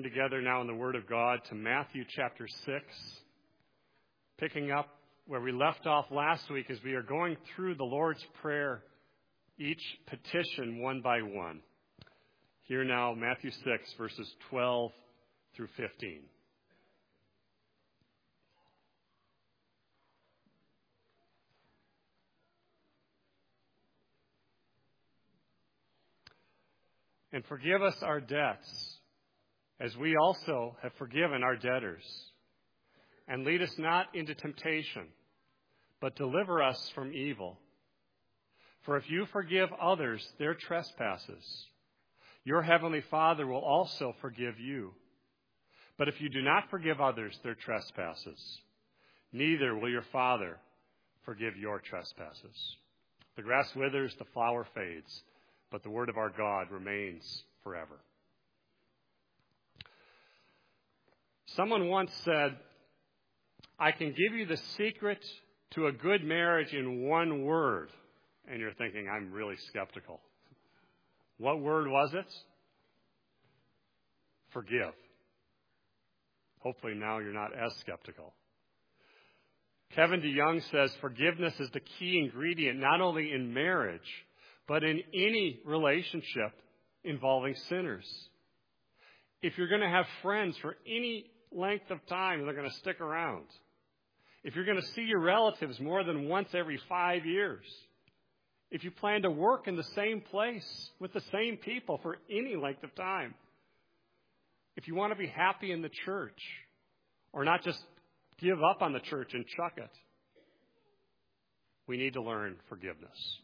turn together now in the Word of God to Matthew chapter 6, picking up where we left off last week as we are going through the Lord's Prayer, each petition one by one. Here now, Matthew 6, verses 12 through 15. And forgive us our debts, as we also have forgiven our debtors. And lead us not into temptation, but deliver us from evil. For if you forgive others their trespasses, your heavenly Father will also forgive you. But if you do not forgive others their trespasses, neither will your Father forgive your trespasses. The grass withers, the flower fades, but the word of our God remains forever. Someone once said, I can give you the secret to a good marriage in one word. And you're thinking, I'm really skeptical. What word was it? Forgive. Hopefully now you're not as skeptical. Kevin DeYoung says forgiveness is the key ingredient not only in marriage, but in any relationship involving sinners. If you're going to have friends for any length of time, they're going to stick around. If you're going to see your relatives more than once every 5 years, if you plan to work in the same place with the same people for any length of time, if you want to be happy in the church or not just give up on the church and chuck it, we need to learn forgiveness.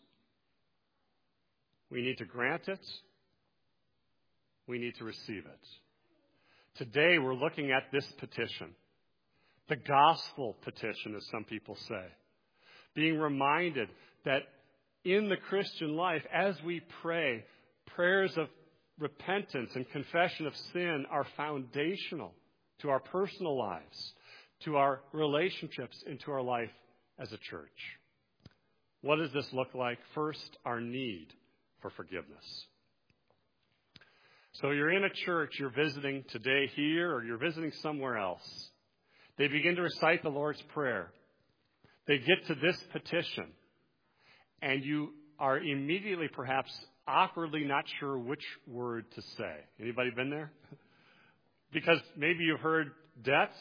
We need to grant it. We need to receive it. Today we're looking at this petition, the gospel petition, as some people say, being reminded that in the Christian life, as we pray, prayers of repentance and confession of sin are foundational to our personal lives, to our relationships, and to our life as a church. What does this look like? First, our need for forgiveness. So you're in a church, you're visiting today here, or you're visiting somewhere else. They begin to recite the Lord's Prayer. They get to this petition, and you are immediately, perhaps awkwardly not sure which word to say. Anybody been there? Because maybe you've heard debts,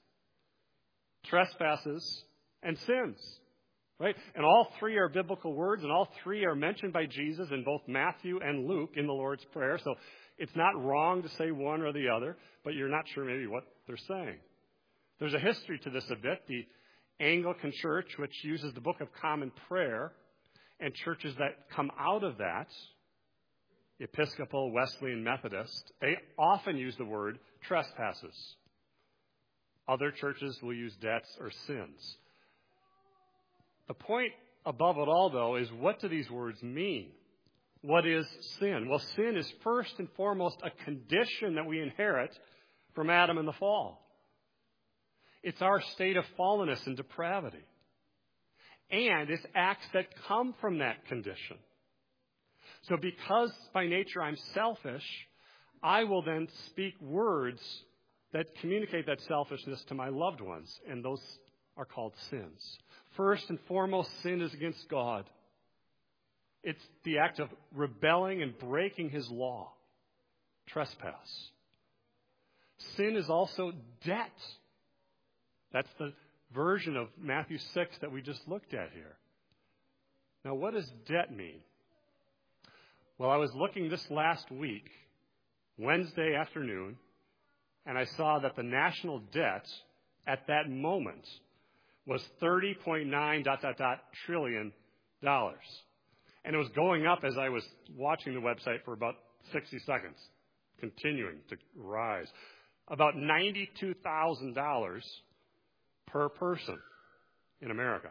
trespasses, and sins. Right? And all three are biblical words, and all three are mentioned by Jesus in both Matthew and Luke in the Lord's Prayer. So it's not wrong to say one or the other, but you're not sure maybe what they're saying. There's a history to this a bit. The Anglican Church, which uses the Book of Common Prayer, and churches that come out of that, Episcopal, Wesleyan, Methodist, they often use the word trespasses. Other churches will use debts or sins. The point above it all, though, is what do these words mean? What is sin? Well, sin is first and foremost a condition that we inherit from Adam in the fall. It's our state of fallenness and depravity. And it's acts that come from that condition. So because by nature I'm selfish, I will then speak words that communicate that selfishness to my loved ones, and those are called sins. First and foremost, sin is against God. It's the act of rebelling and breaking His law. Trespass. Sin is also debt. That's the version of Matthew 6 that we just looked at here. Now, what does debt mean? Well, I was looking this last week, Wednesday afternoon, and I saw that the national debt at that moment was $30.9 trillion. And it was going up as I was watching the website for about 60 seconds, continuing to rise. About $92,000 per person in America.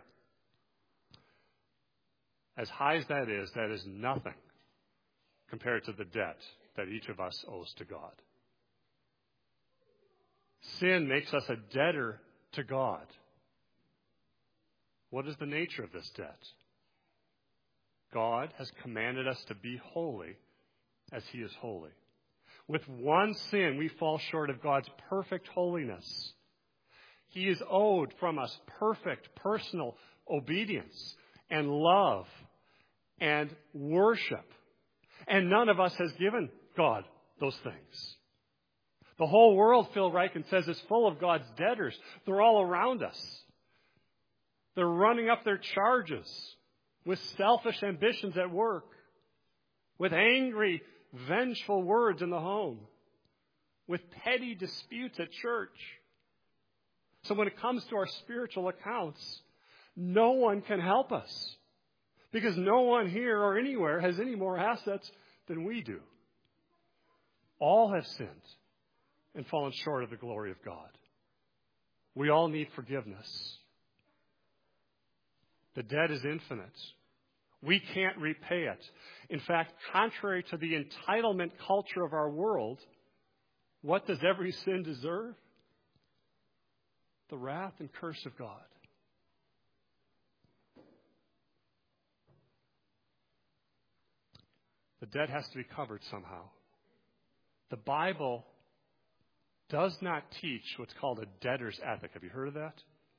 As high as that is nothing compared to the debt that each of us owes to God. Sin makes us a debtor to God. What is the nature of this debt? God has commanded us to be holy as He is holy. With one sin, we fall short of God's perfect holiness. He is owed from us perfect personal obedience and love and worship. And none of us has given God those things. The whole world, Phil Ryken says, is full of God's debtors. They're all around us. They're running up their charges with selfish ambitions at work, with angry, vengeful words in the home, with petty disputes at church. So when it comes to our spiritual accounts, no one can help us, because no one here or anywhere has any more assets than we do. All have sinned and fallen short of the glory of God. We all need forgiveness. The debt is infinite. We can't repay it. In fact, contrary to the entitlement culture of our world, what does every sin deserve? The wrath and curse of God. The debt has to be covered somehow. The Bible does not teach what's called a debtor's ethic. Have you heard of that?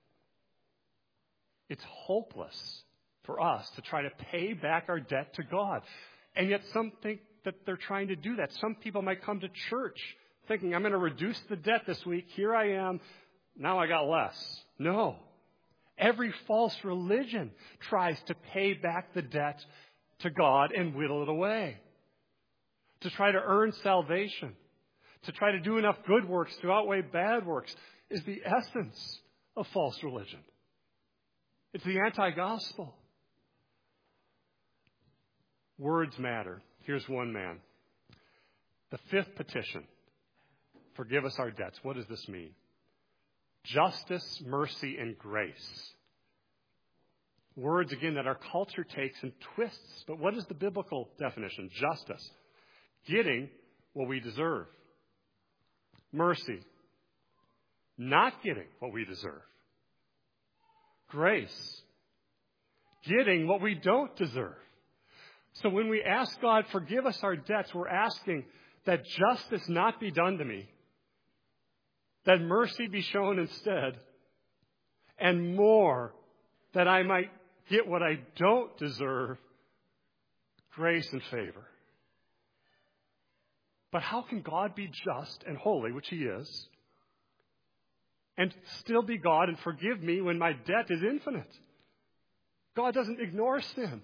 It's hopeless for us to try to pay back our debt to God. And yet some think that they're trying to do that. Some people might come to church thinking, I'm going to reduce the debt this week. Here I am. Now I got less. No. Every false religion tries to pay back the debt to God and whittle it away. To try to earn salvation. To try to do enough good works to outweigh bad works is the essence of false religion. It's the anti-gospel. Words matter. Here's one man. The fifth petition. Forgive us our debts. What does this mean? Justice, mercy, and grace. Words, again, that our culture takes and twists. But what is the biblical definition? Justice. Getting what we deserve. Mercy. Not getting what we deserve. Grace. Getting what we don't deserve. So when we ask God, forgive us our debts, we're asking that justice not be done to me, that mercy be shown instead, and more, that I might get what I don't deserve, grace and favor. But how can God be just and holy, which He is, and still be God and forgive me when my debt is infinite? God doesn't ignore sin.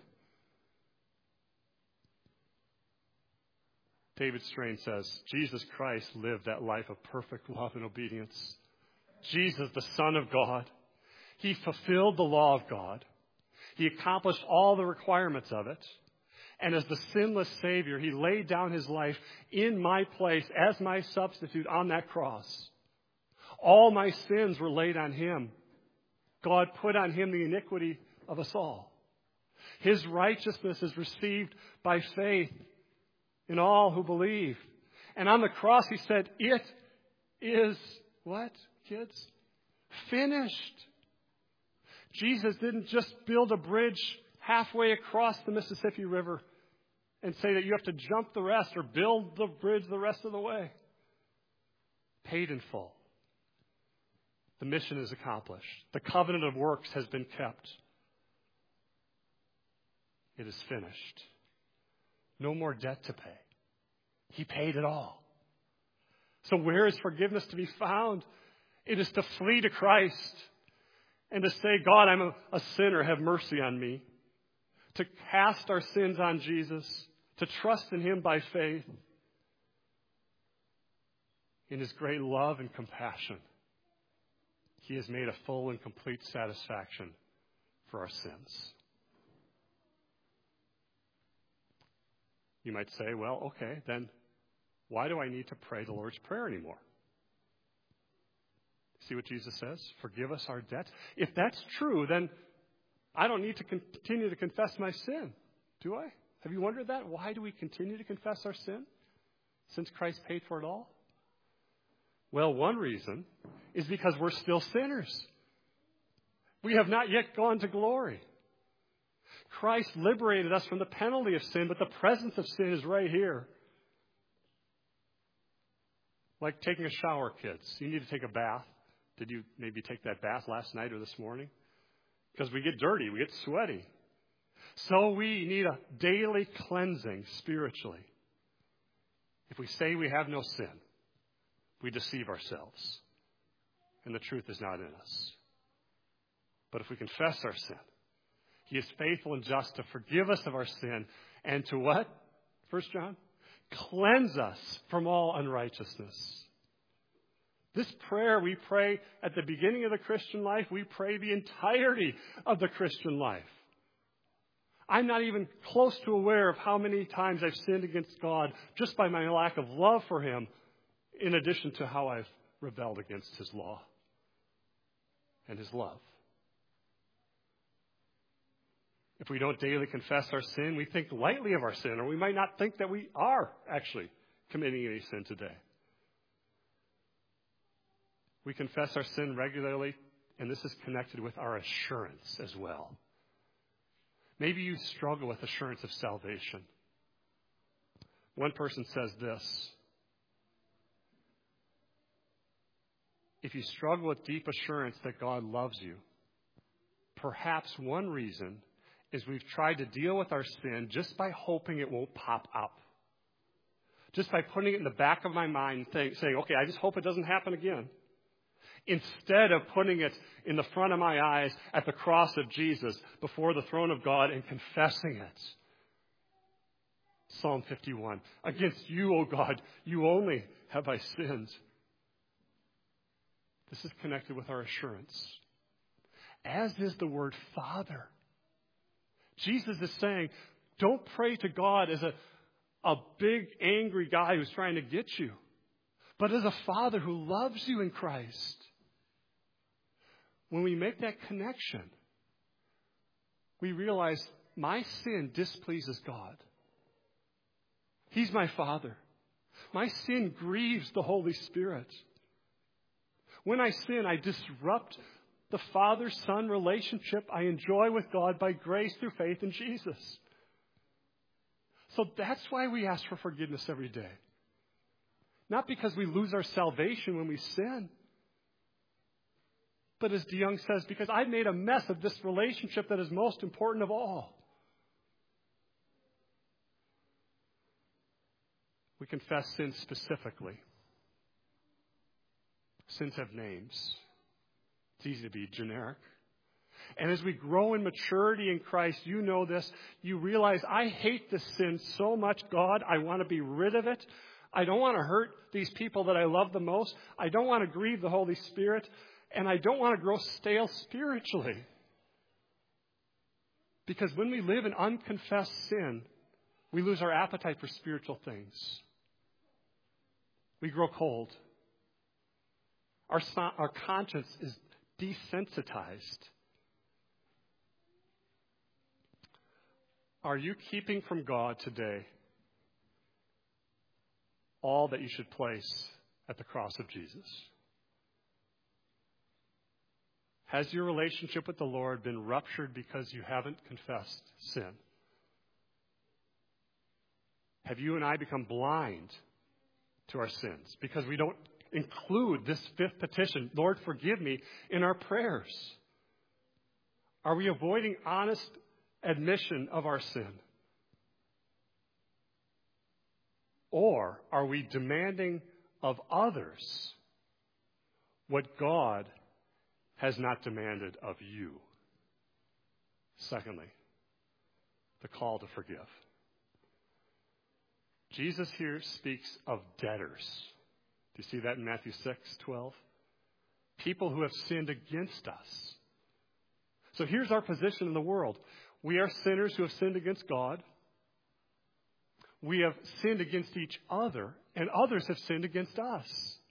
David Strain says, Jesus Christ lived that life of perfect love and obedience. Jesus, the Son of God, He fulfilled the law of God. He accomplished all the requirements of it. And as the sinless Savior, He laid down His life in my place as my substitute on that cross. All my sins were laid on Him. God put on Him the iniquity of us all. His righteousness is received by faith in all who believe. And on the cross He said, it is, what, kids? Finished. Jesus didn't just build a bridge halfway across the Mississippi River and say that you have to jump the rest or build the bridge the rest of the way. Paid in full. The mission is accomplished. The covenant of works has been kept. It is finished. No more debt to pay. He paid it all. So where is forgiveness to be found? It is to flee to Christ and to say, God, I'm a sinner. Have mercy on me. To cast our sins on Jesus. To trust in Him by faith. In His great love and compassion, He has made a full and complete satisfaction for our sins. You might say, well, okay, then why do I need to pray the Lord's Prayer anymore? See what Jesus says? Forgive us our debts. If that's true, then I don't need to continue to confess my sin, do I? Have you wondered that? Why do we continue to confess our sin since Christ paid for it all? Well, one reason is because we're still sinners. We have not yet gone to glory. Christ liberated us from the penalty of sin, but the presence of sin is right here. Like taking a shower, kids. You need to take a bath. Did you maybe take that bath last night or this morning? Because we get dirty, we get sweaty. So we need a daily cleansing spiritually. If we say we have no sin, we deceive ourselves, and the truth is not in us. But if we confess our sin, He is faithful and just to forgive us of our sin and to what? 1 John? Cleanse us from all unrighteousness. This prayer we pray at the beginning of the Christian life, we pray the entirety of the Christian life. I'm not even close to aware of how many times I've sinned against God just by my lack of love for Him, in addition to how I've rebelled against His law and His love. If we don't daily confess our sin, we think lightly of our sin, or we might not think that we are actually committing any sin today. We confess our sin regularly, and this is connected with our assurance as well. Maybe you struggle with assurance of salvation. One person says this: if you struggle with deep assurance that God loves you, perhaps one reason is we've tried to deal with our sin just by hoping it won't pop up. Just by putting it in the back of my mind, saying, okay, I just hope it doesn't happen again. Instead of putting it in the front of my eyes at the cross of Jesus before the throne of God and confessing it. Psalm 51. Against you, O God, you only have I sinned. This is connected with our assurance. As is the word Father. Jesus is saying, don't pray to God as a big, angry guy who's trying to get you, but as a Father who loves you in Christ. When we make that connection, we realize my sin displeases God. He's my Father. My sin grieves the Holy Spirit. When I sin, I disrupt the Father-Son relationship I enjoy with God by grace through faith in Jesus. So that's why we ask for forgiveness every day. Not because we lose our salvation when we sin. But as DeYoung says, because I've made a mess of this relationship that is most important of all. We confess sin specifically. Sins have names. It's easy to be generic. And as we grow in maturity in Christ, you know this, you realize, I hate this sin so much, God, I want to be rid of it. I don't want to hurt these people that I love the most. I don't want to grieve the Holy Spirit. And I don't want to grow stale spiritually. Because when we live in unconfessed sin, we lose our appetite for spiritual things. We grow cold. Our conscience is desensitized. Are you keeping from God today all that you should place at the cross of Jesus? Has your relationship with the Lord been ruptured because you haven't confessed sin? Have you and I become blind to our sins because we don't include this fifth petition, Lord, forgive me, in our prayers? Are we avoiding honest admission of our sin? Or are we demanding of others what God has not demanded of you? Secondly, the call to forgive. Jesus here speaks of debtors. Do you see that in Matthew 6:12? People who have sinned against us. So here's our position in the world. We are sinners who have sinned against God. We have sinned against each other, and others have sinned against us.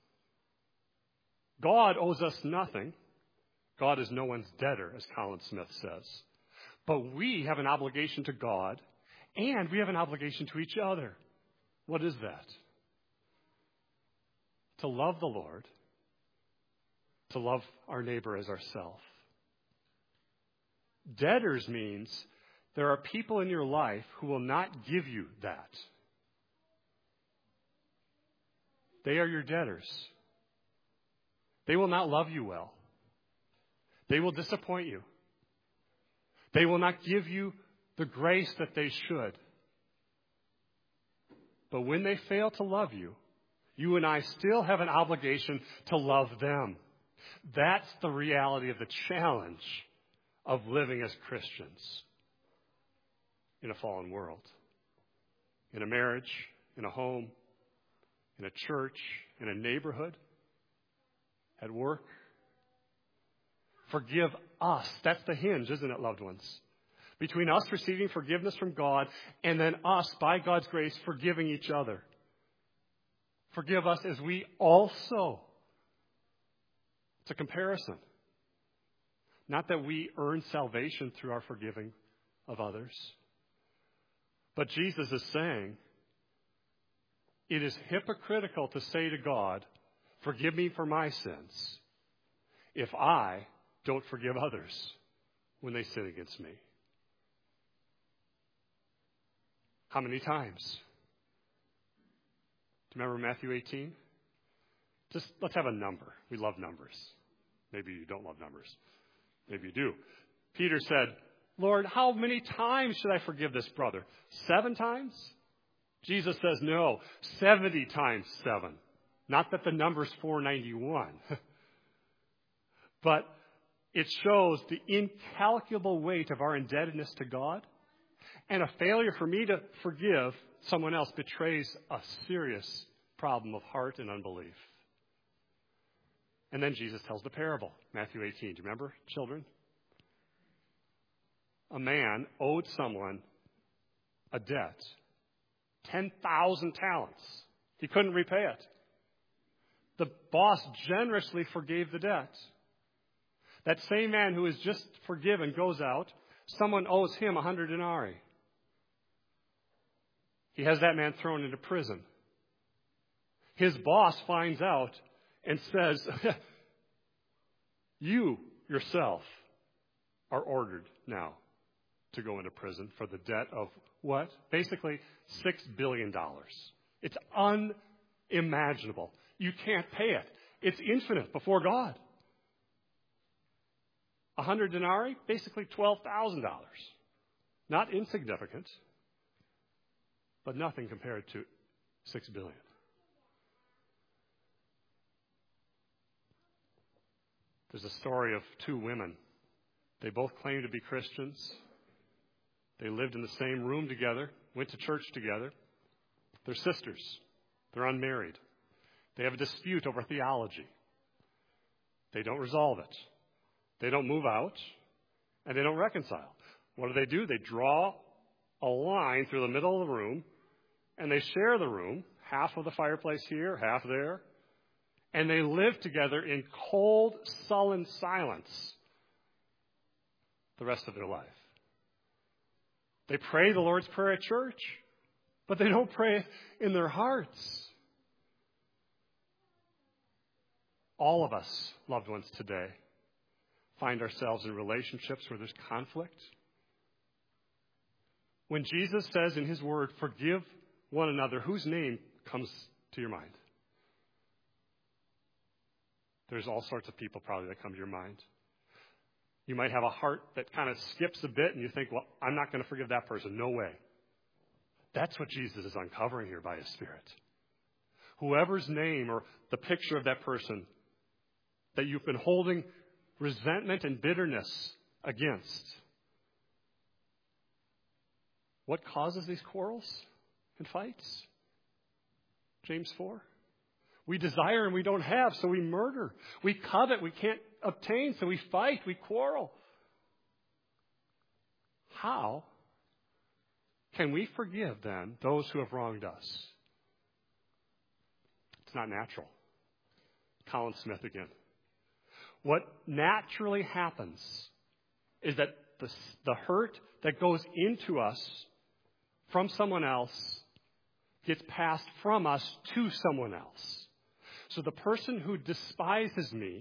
God owes us nothing. God is no one's debtor, as Colin Smith says. But we have an obligation to God, and we have an obligation to each other. What is that? To love the Lord, to love our neighbor as ourselves. Debtors means there are people in your life who will not give you that. They are your debtors. They will not love you well. They will disappoint you. They will not give you the grace that they should. But when they fail to love you, you and I still have an obligation to love them. That's the reality of the challenge of living as Christians in a fallen world. In a marriage, in a home, in a church, in a neighborhood, at work. Forgive us. That's the hinge, isn't it, loved ones? Between us receiving forgiveness from God and then us, by God's grace, forgiving each other. Forgive us as we also. It's a comparison. Not that we earn salvation through our forgiving of others. But Jesus is saying, it is hypocritical to say to God, forgive me for my sins, if I don't forgive others when they sin against me. How many times? Do you remember Matthew 18? Just let's have a number. We love numbers. Maybe you don't love numbers. Maybe you do. Peter said, Lord, how many times should I forgive this brother? 7 times? Jesus says, no, 70 times 7. Not that the number's 491. But it shows the incalculable weight of our indebtedness to God. And a failure for me to forgive someone else betrays a serious problem of heart and unbelief. And then Jesus tells the parable, Matthew 18. Do you remember, children? A man owed someone a debt, 10,000 talents. He couldn't repay it. The boss generously forgave the debt. That same man who is just forgiven goes out. Someone owes him 100 denarii. He has that man thrown into prison. His boss finds out and says, you yourself are ordered now to go into prison for the debt of what? Basically, $6 billion. It's unimaginable. You can't pay it. It's infinite before God. 100 denarii, basically $12,000. Not insignificant, but nothing compared to $6 billion. There's a story of 2 women. They both claim to be Christians. They lived in the same room together, went to church together. They're sisters. They're unmarried. They have a dispute over theology. They don't resolve it. They don't move out, and they don't reconcile. What do? They draw a line through the middle of the room, and they share the room, half of the fireplace here, half there, and they live together in cold, sullen silence the rest of their life. They pray the Lord's Prayer at church, but they don't pray in their hearts. All of us, loved ones today, find ourselves in relationships where there's conflict. When Jesus says in his word, forgive one another, whose name comes to your mind? There's all sorts of people probably that come to your mind. You might have a heart that kind of skips a bit and you think, well, I'm not going to forgive that person. No way. That's what Jesus is uncovering here by his Spirit. Whoever's name or the picture of that person that you've been holding resentment and bitterness against. What causes these quarrels and fights? James 4. We desire and we don't have, so we murder. We covet, we can't obtain, so we fight, we quarrel. How can we forgive then those who have wronged us? It's not natural. Colin Smith again. What naturally happens is that the hurt that goes into us from someone else gets passed from us to someone else. So the person who despises me,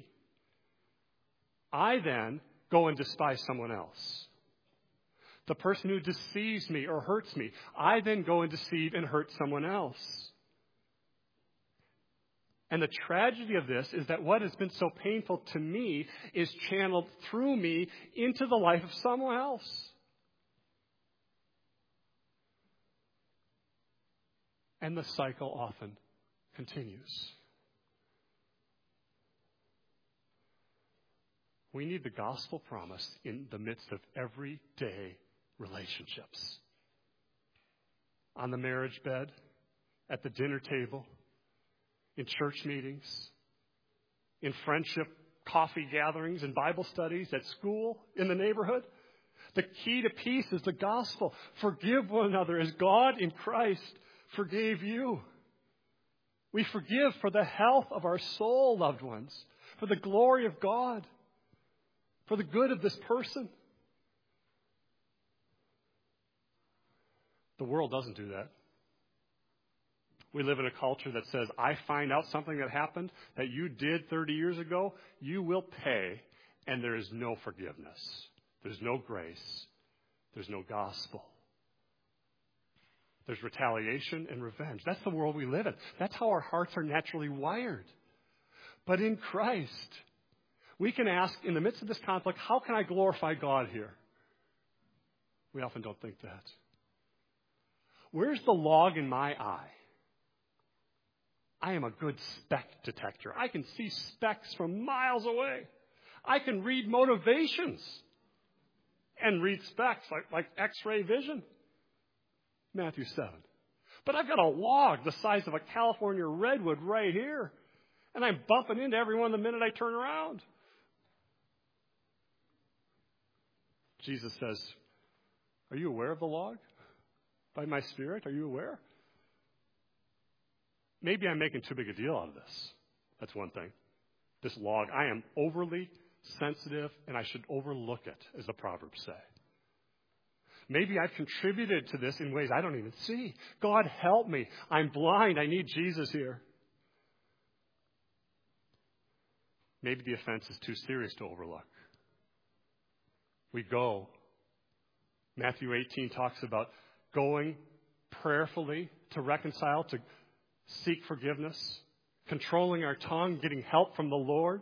I then go and despise someone else. The person who deceives me or hurts me, I then go and deceive and hurt someone else. And the tragedy of this is that what has been so painful to me is channeled through me into the life of someone else. And the cycle often continues. We need the gospel promise in the midst of everyday relationships. On the marriage bed, at the dinner table, in church meetings, in friendship coffee gatherings and Bible studies, at school, in the neighborhood. The key to peace is the gospel. Forgive one another as God in Christ forgave you. We forgive for the health of our soul, loved ones, for the glory of God, for the good of this person. The world doesn't do that. We live in a culture that says, I find out something that happened that you did 30 years ago, you will pay, and there is no forgiveness. There's no grace. There's no gospel. There's retaliation and revenge. That's the world we live in. That's how our hearts are naturally wired. But in Christ, we can ask, in the midst of this conflict, how can I glorify God here? We often don't think that. Where's the log in my eye? I am a good speck detector. I can see specks from miles away. I can read motivations and read specks like X-ray vision. Matthew 7. But I've got a log the size of a California redwood right here, and I'm bumping into everyone the minute I turn around. Jesus says, are you aware of the log? By my Spirit, are you aware? Maybe I'm making too big a deal out of this. That's one thing. This log, I am overly sensitive, and I should overlook it, as the Proverbs say. Maybe I've contributed to this in ways I don't even see. God, help me. I'm blind. I need Jesus here. Maybe the offense is too serious to overlook. We go. Matthew 18 talks about going prayerfully to reconcile, to seek forgiveness, controlling our tongue, getting help from the Lord.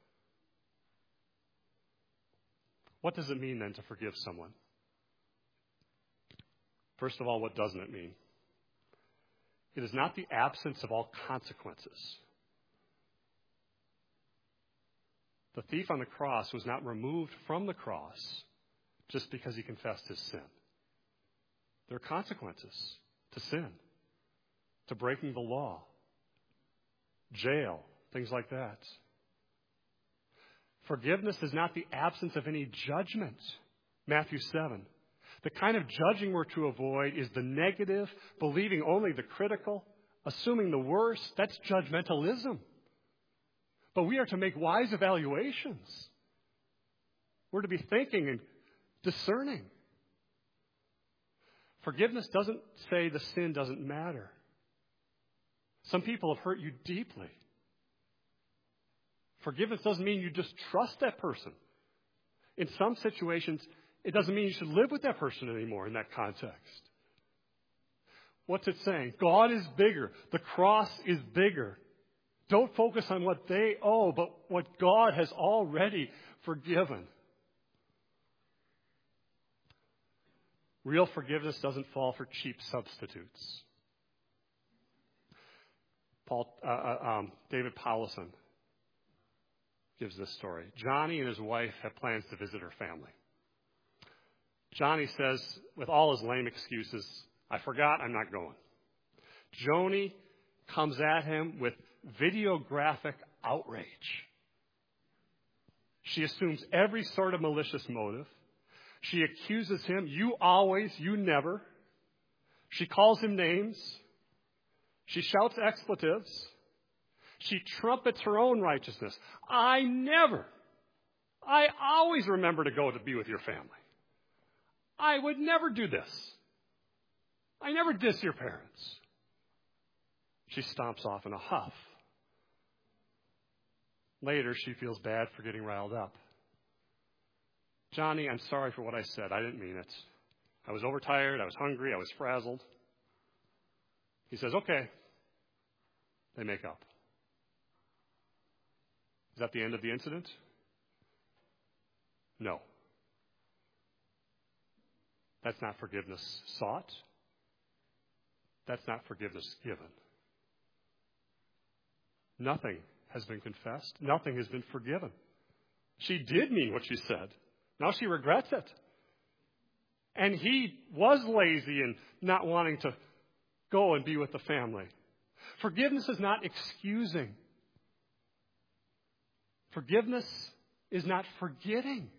What does it mean then to forgive someone? First of all, what doesn't it mean? It is not the absence of all consequences. The thief on the cross was not removed from the cross just because he confessed his sin. There are consequences to sin, to breaking the law, jail, things like that. Forgiveness is not the absence of any judgment. Matthew 7. The kind of judging we're to avoid is the negative, believing only the critical, assuming the worst. That's judgmentalism. But we are to make wise evaluations. We're to be thinking and discerning. Forgiveness doesn't say the sin doesn't matter. Some people have hurt you deeply. Forgiveness doesn't mean you just trust that person. In some situations, it doesn't mean you should live with that person anymore in that context. What's it saying? God is bigger. The cross is bigger. Don't focus on what they owe, but what God has already forgiven. Real forgiveness doesn't fall for cheap substitutes. David Powlison gives this story. Johnny and his wife have plans to visit her family. Johnny says, with all his lame excuses, I forgot, I'm not going. Joni comes at him with videographic outrage. She assumes every sort of malicious motive. She accuses him, you always, you never. She calls him names. She shouts expletives. She trumpets her own righteousness. I always remember to go to be with your family. I would never do this. I never diss your parents. She stomps off in a huff. Later, she feels bad for getting riled up. Johnny, I'm sorry for what I said. I didn't mean it. I was overtired. I was hungry. I was frazzled. He says, okay. They make up. Is that the end of the incident? No. That's not forgiveness sought. That's not forgiveness given. Nothing has been confessed. Nothing has been forgiven. She did mean what she said. Now she regrets it. And he was lazy in not wanting to go and be with the family. Forgiveness is not excusing. Forgiveness is not forgetting.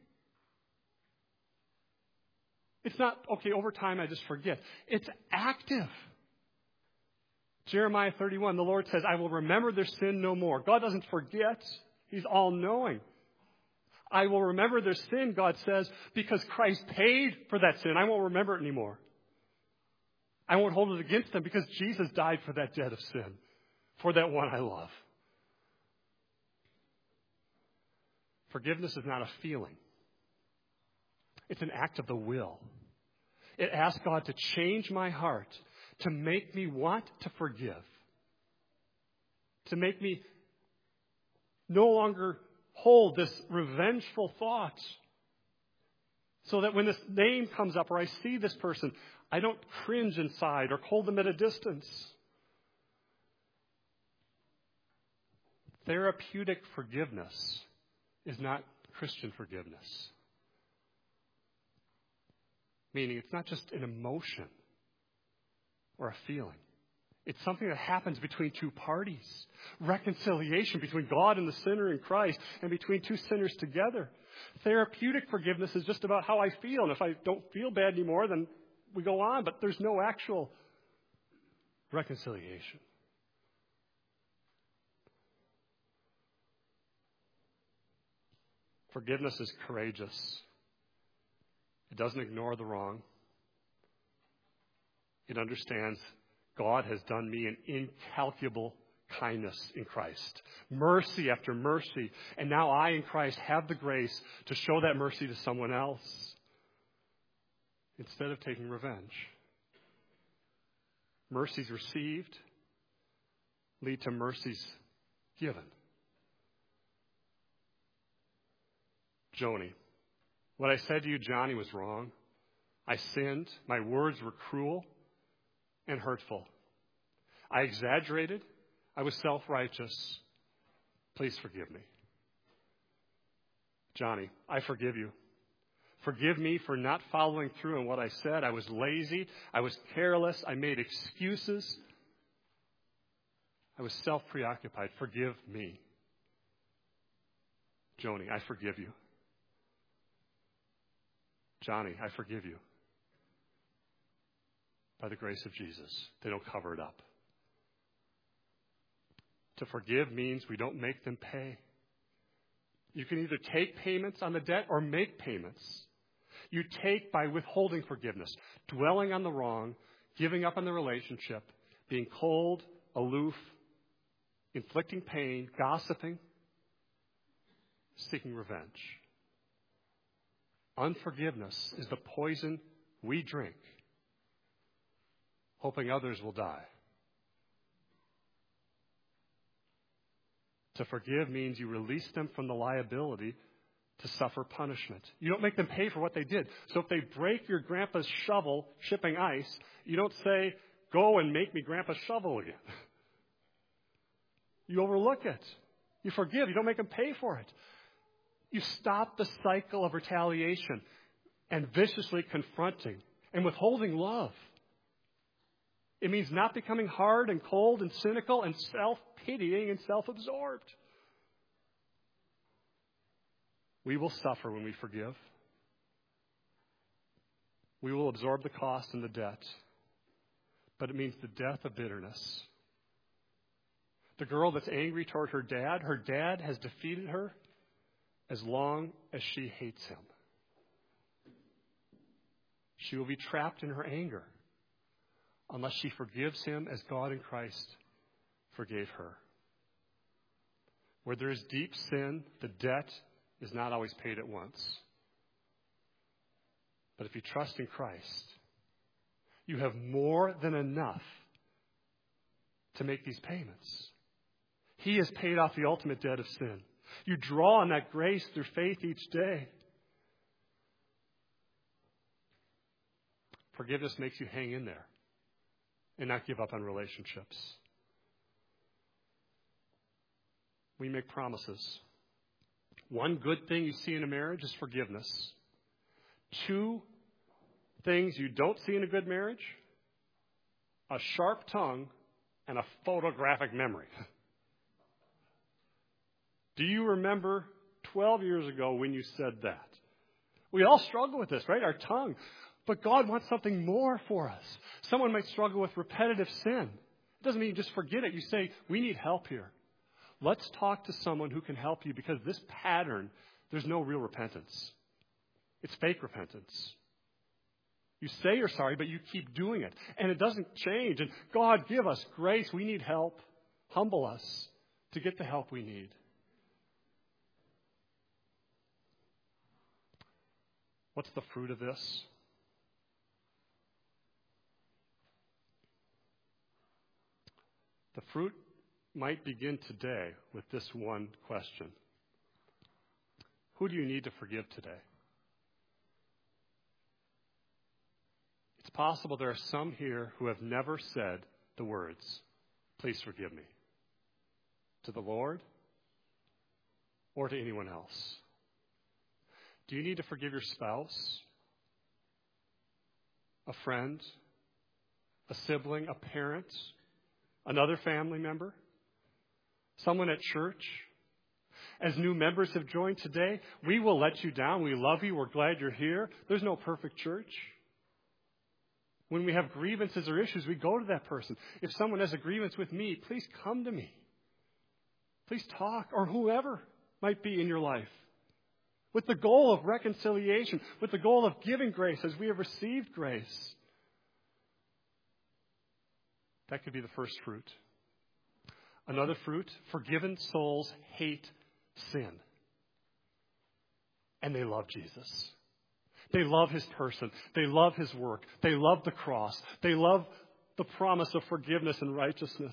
It's not, okay, over time I just forget. It's active. Jeremiah 31, the Lord says, I will remember their sin no more. God doesn't forget. He's all-knowing. I will remember their sin, God says, because Christ paid for that sin. I won't remember it anymore. I won't hold it against them because Jesus died for that debt of sin, for that one I love. Forgiveness is not a feeling. It's an act of the will. It asks God to change my heart, to make me want to forgive, to make me no longer hold this revengeful thought, so that when this name comes up or I see this person, I don't cringe inside or hold them at a distance. Therapeutic forgiveness is not Christian forgiveness. Meaning it's not just an emotion or a feeling. It's something that happens between two parties. Reconciliation between God and the sinner in Christ, and between two sinners together. Therapeutic forgiveness is just about how I feel. And if I don't feel bad anymore, then we go on. But there's no actual reconciliation. Forgiveness is courageous. It doesn't ignore the wrong. It understands God has done me an incalculable kindness in Christ. Mercy after mercy. And now I in Christ have the grace to show that mercy to someone else instead of taking revenge. Mercies received lead to mercies given. Joni. What I said to you, Johnny, was wrong. I sinned. My words were cruel and hurtful. I exaggerated. I was self-righteous. Please forgive me. Johnny, I forgive you. Forgive me for not following through on what I said. I was lazy. I was careless. I made excuses. I was self-preoccupied. Forgive me. Joni, I forgive you. Johnny, I forgive you. By the grace of Jesus. They don't cover it up. To forgive means we don't make them pay. You can either take payments on the debt or make payments. You take by withholding forgiveness, dwelling on the wrong, giving up on the relationship, being cold, aloof, inflicting pain, gossiping, seeking revenge. Unforgiveness is the poison we drink, hoping others will die. To forgive means you release them from the liability to suffer punishment. You don't make them pay for what they did. So if they break your grandpa's shovel shipping ice, you don't say, go and make me grandpa's shovel again. You overlook it. You forgive. You don't make them pay for it. You stop the cycle of retaliation and viciously confronting and withholding love. It means not becoming hard and cold and cynical and self-pitying and self-absorbed. We will suffer when we forgive. We will absorb the cost and the debt. But it means the death of bitterness. The girl that's angry toward her dad has defeated her as long as she hates him. She will be trapped in her anger unless she forgives him as God in Christ forgave her. Where there is deep sin, the debt is not always paid at once. But if you trust in Christ, you have more than enough to make these payments. He has paid off the ultimate debt of sin. You draw on that grace through faith each day. Forgiveness makes you hang in there and not give up on relationships. We make promises. One good thing you see in a marriage is forgiveness. 2 things you don't see in a good marriage: a sharp tongue and a photographic memory. Do you remember 12 years ago when you said that? We all struggle with this, right? Our tongue. But God wants something more for us. Someone might struggle with repetitive sin. It doesn't mean you just forget it. You say, we need help here. Let's talk to someone who can help you, because this pattern, there's no real repentance. It's fake repentance. You say you're sorry, but you keep doing it. And it doesn't change. And God, give us grace. We need help. Humble us to get the help we need. What's the fruit of this? The fruit might begin today with this one question. Who do you need to forgive today? It's possible there are some here who have never said the words, please forgive me, to the Lord or to anyone else. Do you need to forgive your spouse, a friend, a sibling, a parent, another family member, someone at church? As new members have joined today, we will let you down. We love you. We're glad you're here. There's no perfect church. When we have grievances or issues, we go to that person. If someone has a grievance with me, please come to me. Please talk, or whoever might be in your life, with the goal of reconciliation, with the goal of giving grace as we have received grace. That could be the first fruit. Another fruit: forgiven souls hate sin. And they love Jesus. They love his person. They love his work. They love the cross. They love the promise of forgiveness and righteousness.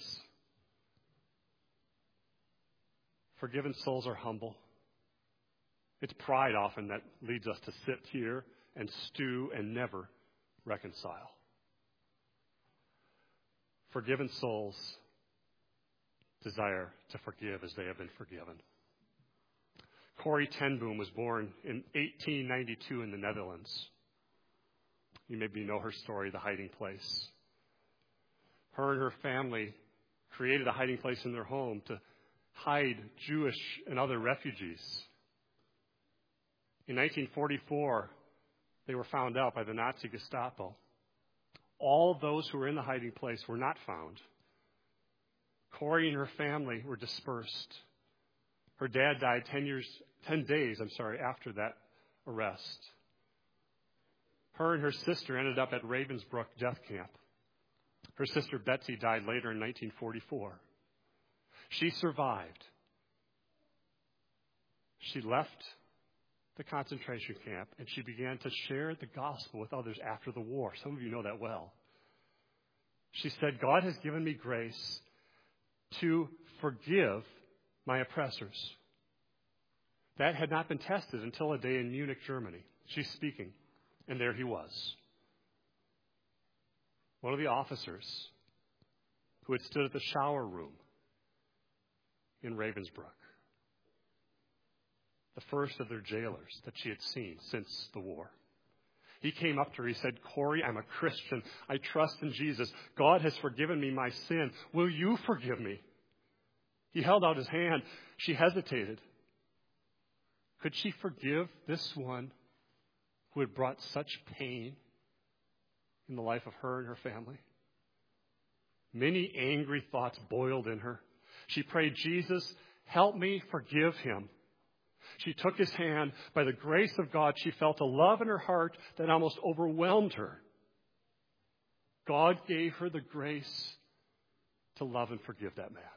Forgiven souls are humble. It's pride often that leads us to sit here and stew and never reconcile. Forgiven souls desire to forgive as they have been forgiven. Corrie ten Boom was born in 1892 in the Netherlands. You maybe know her story, The Hiding Place. Her and her family created a hiding place in their home to hide Jewish and other refugees. In 1944, they were found out by the Nazi Gestapo. All those who were in the hiding place were not found. Corrie and her family were dispersed. Her dad died 10 days after that arrest. Her and her sister ended up at Ravensbrück death camp. Her sister Betsy died later in 1944. She survived. She left the concentration camp and she began to share the gospel with others after the war. Some of you know that well. She said, God has given me grace to forgive my oppressors. That had not been tested until a day in Munich, Germany. She's speaking, and there he was. One of the officers who had stood at the shower room in Ravensbrück. The first of their jailers that she had seen since the war. He came up to her. He said, Corrie, I'm a Christian. I trust in Jesus. God has forgiven me my sin. Will you forgive me? He held out his hand. She hesitated. Could she forgive this one who had brought such pain in the life of her and her family? Many angry thoughts boiled in her. She prayed, Jesus, help me forgive him. She took his hand. By the grace of God, she felt a love in her heart that almost overwhelmed her. God gave her the grace to love and forgive that man.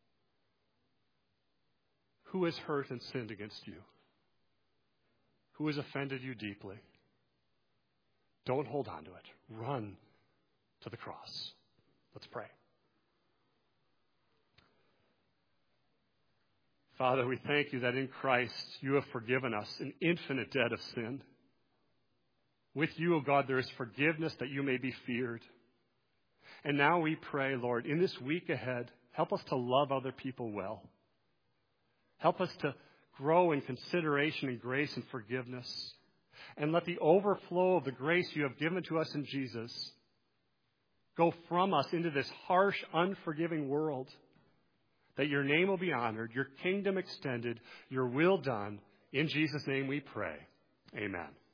Who has hurt and sinned against you? Who has offended you deeply? Don't hold on to it. Run to the cross. Let's pray. Father, we thank you that in Christ you have forgiven us an infinite debt of sin. With you, O God, there is forgiveness that you may be feared. And now we pray, Lord, in this week ahead, help us to love other people well. Help us to grow in consideration and grace and forgiveness. And let the overflow of the grace you have given to us in Jesus go from us into this harsh, unforgiving world, that your name will be honored, your kingdom extended, your will done. In Jesus' name we pray. Amen.